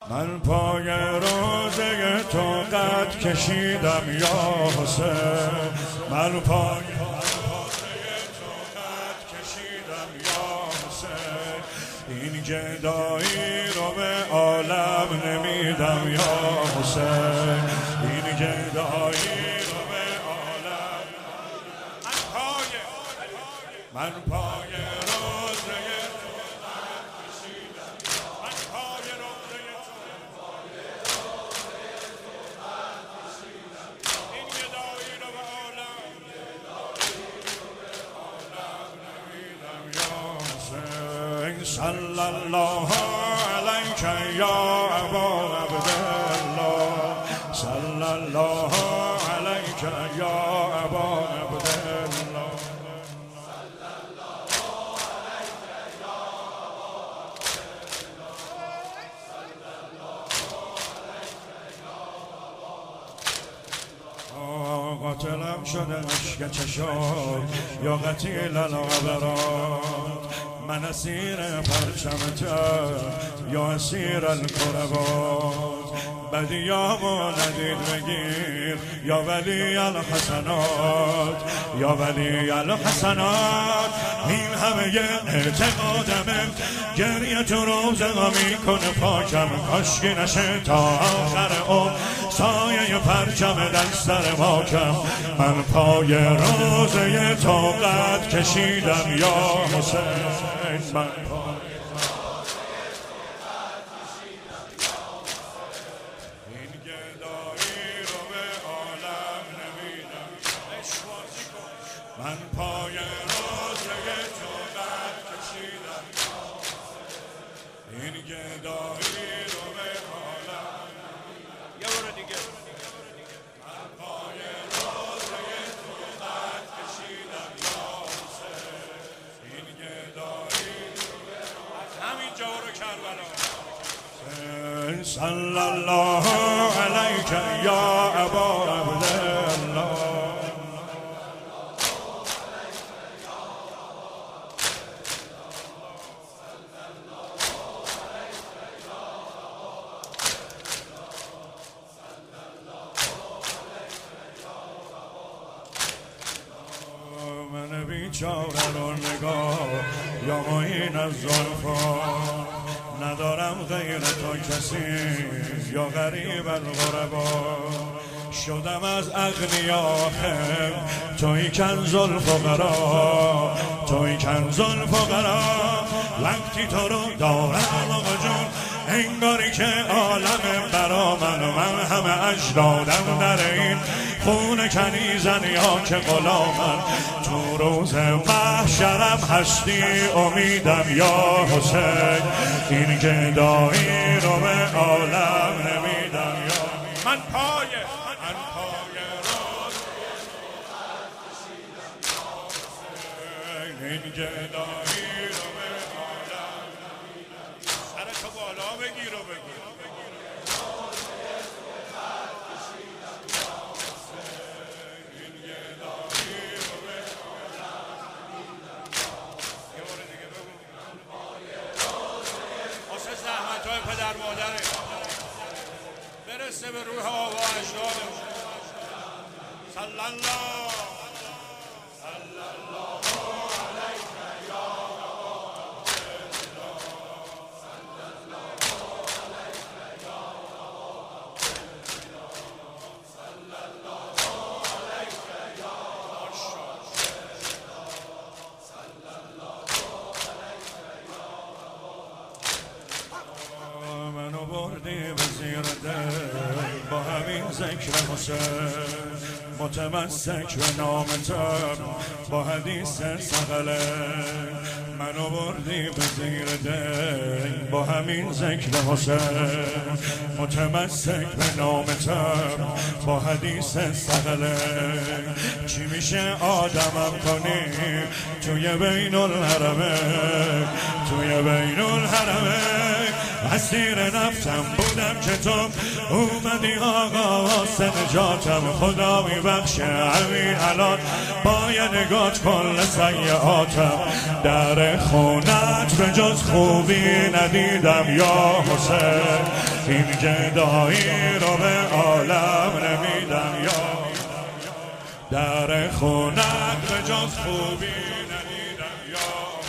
من پای روزه تو قد کشیدم یا حسین، من پای روزه تو قد کشیدم یا حسین، این گدایی رو به عالم نمیدم یا حسین، این گدایی رو به عالم. من پای روزه تو قد کشیدم، من پای روزه صلی الله علیک یا ابا عبدالله، صلی الله علیک یا ابا عبدالله، صلی الله علیک یا ابا عبدالله. قاتلم شده اشک چشات یا قتیل العبرات، من اسیر پرچمت یا اسیر الکربات، بدیامو ندید بگیر یا ولی الحسنات، یا ولی الحسنات. این همه اعتقادمه، گریه تو روزه میکنه پاکم، کاشکی نشه تا آخر عمر سایه پرچم در سر ماکم. من پای روزه تو قد کشیدم یا حسین، من پای این گدایی رو به عالم نمیدم، من پای روزه تو قد کشیدم، این گدایی رو به عالم نمیدم. یه بار دیگه، من پای روزه تو قد کشیدم یا حسین، این گدایی رو به عالم. همین جا رو کربلا. صلی الله علیک یا ابا عبدالله، من بیچاره رو نگاه یا معین از زلفان، ندارم غیر تو کسی یا غریب الغربا، شدم از اغنیا خم توی کنز الفقرا، توی کنز الفقرا. وقتی تو رو دارم آقا جون انگاری که عالم برا من و من همه اجدادم در این خون کنیزن یا که غلامن. تو روز محشرم هستی امیدم یا حسین، این گدایی رو به عالم نمیدم یا من پای این گدایی رو به عالم نمیدم. سرتو بالا بگیر و بگیر پدر مادره برسه به روح آبا اجدادمون. صلی الله علیک یا ابا عبدالله، صلی الله علیک یا ابا عبدالله، صلی الله علیک یا صلی الله علیک یا ابا. منو بردی به زیر دل با همین ذکر حسین، متمسک به نامتم با حدیث سقله. منو بردی به زیر دل با همین ذکر حسین، متمسک به نامتم با حدیث سقله. چی میشه آدمم کنی توی بین الحرمه، توی بین الحرمه. اسیر نفسم بودم که تو اومدی آقا واسه نجاتم. خدا میبخشه همین الان با یه نگات کل سیئاتم. در خونت به جز خوبی ندیدم یا حسین، این گدایی رو به عالم نمیدم یا در خونت به جز خوبی ندیدم یا